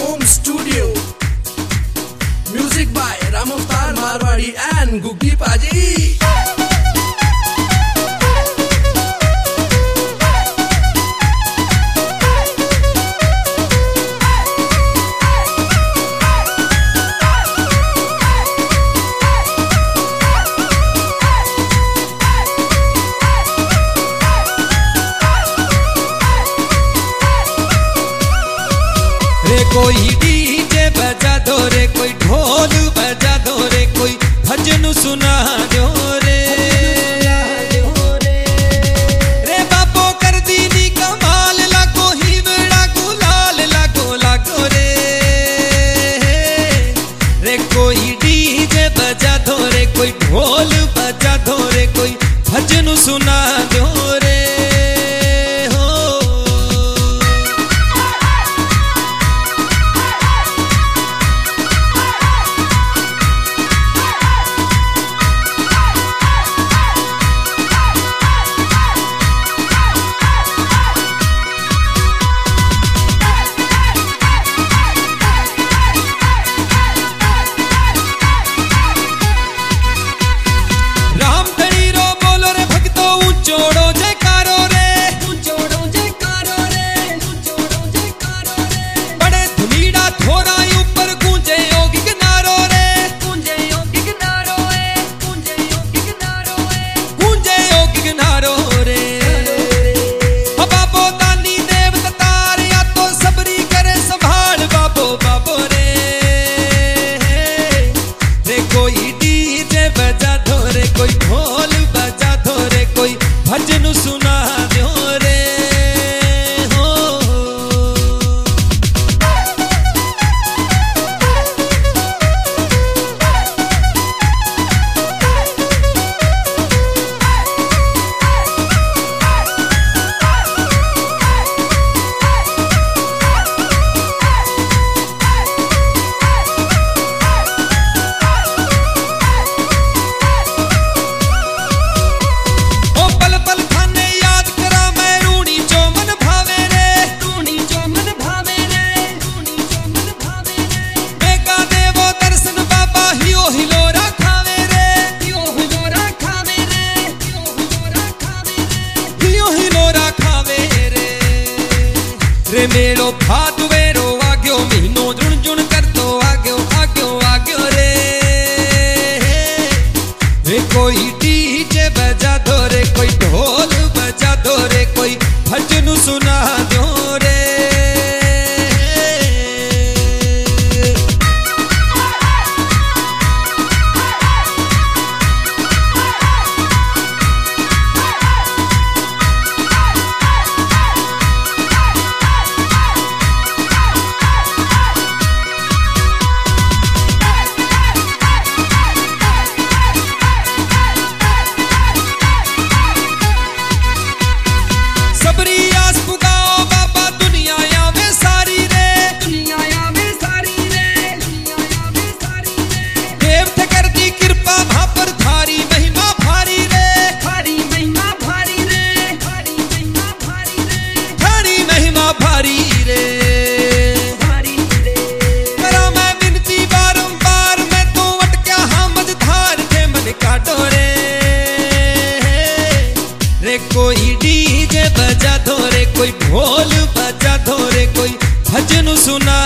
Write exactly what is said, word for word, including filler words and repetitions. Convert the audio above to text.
Home Studio. Music by Ram Avtar Marwadi and Guggi Paji. रे कोई DJ बजा दो रे, कोई ढोल बजा दो रे, कोई भजन सुना दो रे। रे बाबो कर दीनी कमाल, लागो हिवड़ा गुलाल, लागो लागो रे। रे कोई डीजे बजा दो रे, कोई ढोल बजा दो रे, कोई भजन सुना दो रे। कोई ढोल बजा दो रे, कोई भजन सुना दो रे। हो रे मेरो भादवेरो आग्यो, महीनो जुण जुण करतो आग्यो आग्यो आग्यो रे। रे कोई डीजे बजा दो रे, कोई ढोल बजा दो रे, कोई भजन सुना दो रे। कोई डीजे बजा दो रे, कोई ढोल बजा दो रे, कोई भजन सुना